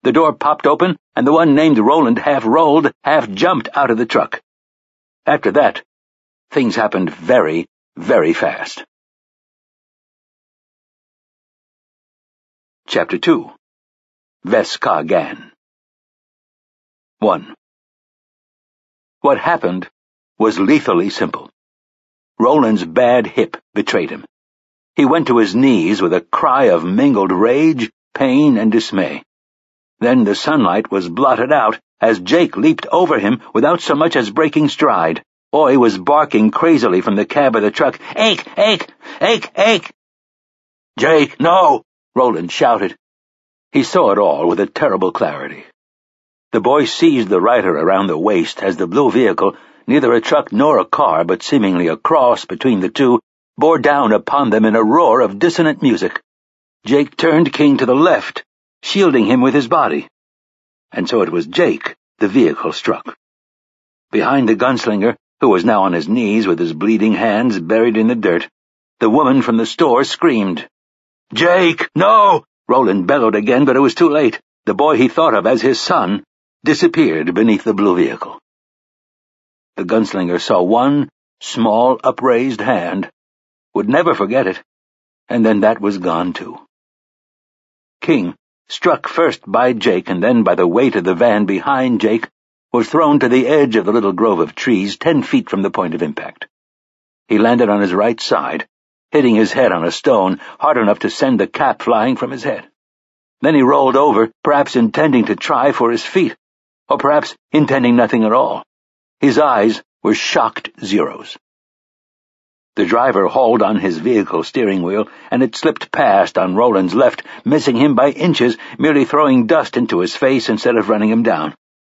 The door popped open, and the one named Roland half rolled, half jumped out of the truck. After that, things happened very, very fast. Chapter 2. Veskagan. 1. What happened was lethally simple. Roland's bad hip betrayed him. He went to his knees with a cry of mingled rage, pain, and dismay. Then the sunlight was blotted out as Jake leaped over him without so much as breaking stride. Oi was barking crazily from the cab of the truck. "Ake! Ake! Ake! Ake!" "Jake, no!" Roland shouted. He saw it all with a terrible clarity. The boy seized the rider around the waist as the blue vehicle, neither a truck nor a car but seemingly a cross between the two, bore down upon them in a roar of dissonant music. Jake turned King to the left, shielding him with his body. And so it was Jake the vehicle struck. Behind the gunslinger, who was now on his knees with his bleeding hands buried in the dirt, the woman from the store screamed. "Jake, no!" Roland bellowed again, but it was too late. The boy he thought of as his son disappeared beneath the blue vehicle. The gunslinger saw one small, upraised hand, would never forget it, and then that was gone too. King, struck first by Jake and then by the weight of the van behind Jake, was thrown to the edge of the little grove of trees 10 feet from the point of impact. He landed on his right side, hitting his head on a stone hard enough to send the cap flying from his head. Then he rolled over, perhaps intending to try for his feet, or perhaps intending nothing at all. His eyes were shocked zeros. The driver hauled on his vehicle steering wheel, and it slipped past on Roland's left, missing him by inches, merely throwing dust into his face instead of running him down.